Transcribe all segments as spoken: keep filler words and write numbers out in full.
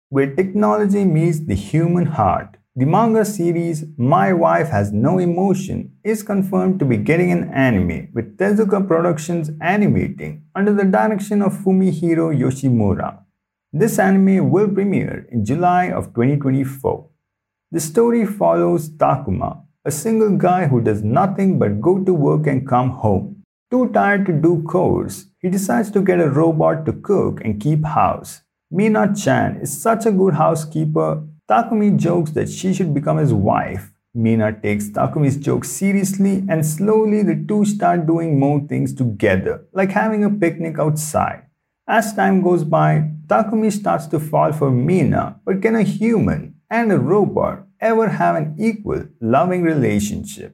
where technology meets the human heart. The manga series My Wife Has No Emotion is confirmed to be getting an anime, with Tezuka Productions animating under the direction of Fumihiro Yoshimura. This anime will premiere in July of twenty twenty-four. The story follows Takuma, a single guy who does nothing but go to work and come home. Too tired to do chores, he decides to get a robot to cook and keep house. Mina-chan is such a good housekeeper. Takumi jokes that she should become his wife. Mina takes Takumi's joke seriously, and slowly the two start doing more things together, like having a picnic outside. As time goes by, Takumi starts to fall for Mina, but can a human and a robot ever have an equal, loving relationship?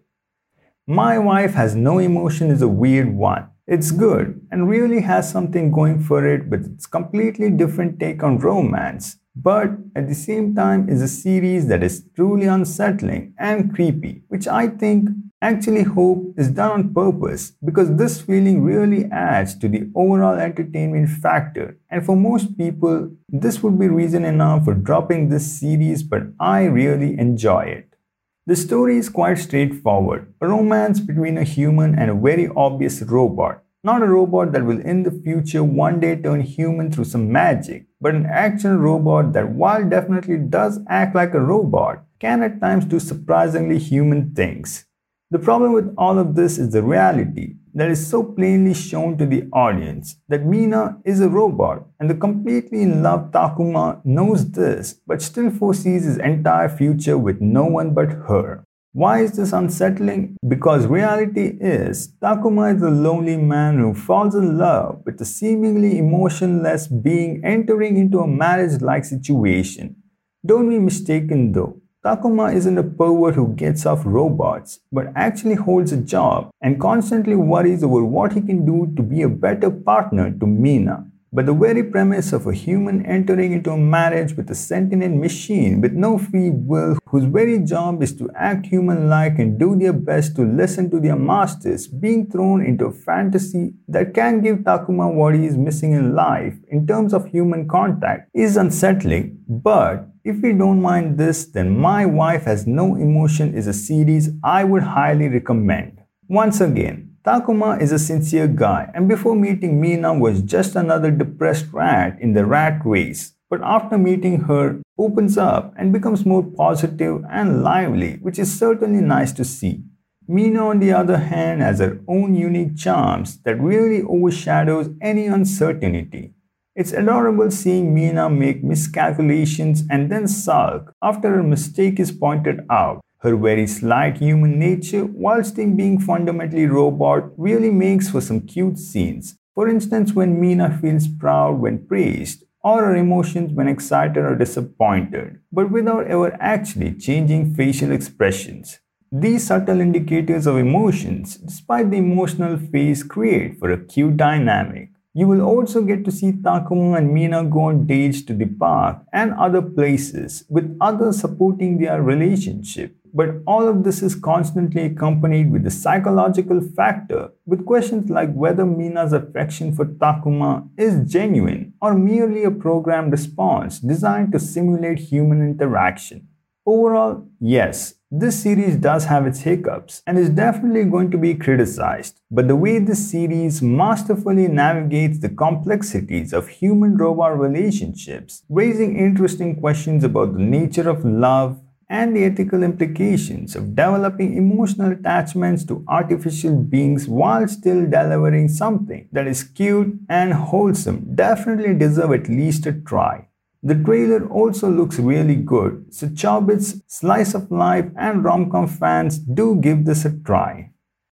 My Wife Has No Emotion is a weird one. It's good and really has something going for it with its completely different take on romance, but at the same time is a series that is truly unsettling and creepy, which I think actually hope is done on purpose, because this feeling really adds to the overall entertainment factor, and for most people this would be reason enough for dropping this series, but I really enjoy it. The story is quite straightforward, a romance between a human and a very obvious robot. Not a robot that will in the future one day turn human through some magic, but an actual robot that, while definitely does act like a robot, can at times do surprisingly human things. The problem with all of this is the reality that is so plainly shown to the audience, that Mina is a robot, and the completely in love Takuma knows this but still foresees his entire future with no one but her. Why is this unsettling? Because reality is, Takuma is a lonely man who falls in love with a seemingly emotionless being entering into a marriage-like situation. Don't be mistaken though. Takuma isn't a pervert who gets off robots, but actually holds a job and constantly worries over what he can do to be a better partner to Mina. But the very premise of a human entering into a marriage with a sentient machine with no free will, whose very job is to act human-like and do their best to listen to their masters, being thrown into a fantasy that can give Takuma what he is missing in life in terms of human contact, is unsettling. But if we don't mind this, then My Wife Has No Emotion is a series I would highly recommend. Once again, Takuma is a sincere guy, and before meeting Mina was just another depressed rat in the rat race. But after meeting her, opens up and becomes more positive and lively, which is certainly nice to see. Mina, on the other hand, has her own unique charms that really overshadows any uncertainty. It's adorable seeing Mina make miscalculations and then sulk after her mistake is pointed out. Her very slight human nature, whilst being fundamentally robot, really makes for some cute scenes. For instance, when Mina feels proud when praised, or her emotions when excited or disappointed, but without ever actually changing facial expressions. These subtle indicators of emotions, despite the emotional phase, create for a cute dynamic. You will also get to see Takuma and Mina go on dates to the park and other places, with others supporting their relationship. But all of this is constantly accompanied with the psychological factor, with questions like whether Mina's affection for Takuma is genuine or merely a programmed response designed to simulate human interaction. Overall, yes, this series does have its hiccups and is definitely going to be criticized, but the way this series masterfully navigates the complexities of human-robot relationships, raising interesting questions about the nature of love and the ethical implications of developing emotional attachments to artificial beings while still delivering something that is cute and wholesome, definitely deserve at least a try. The trailer also looks really good, so Chobits, Slice of Life and rom-com fans do give this a try.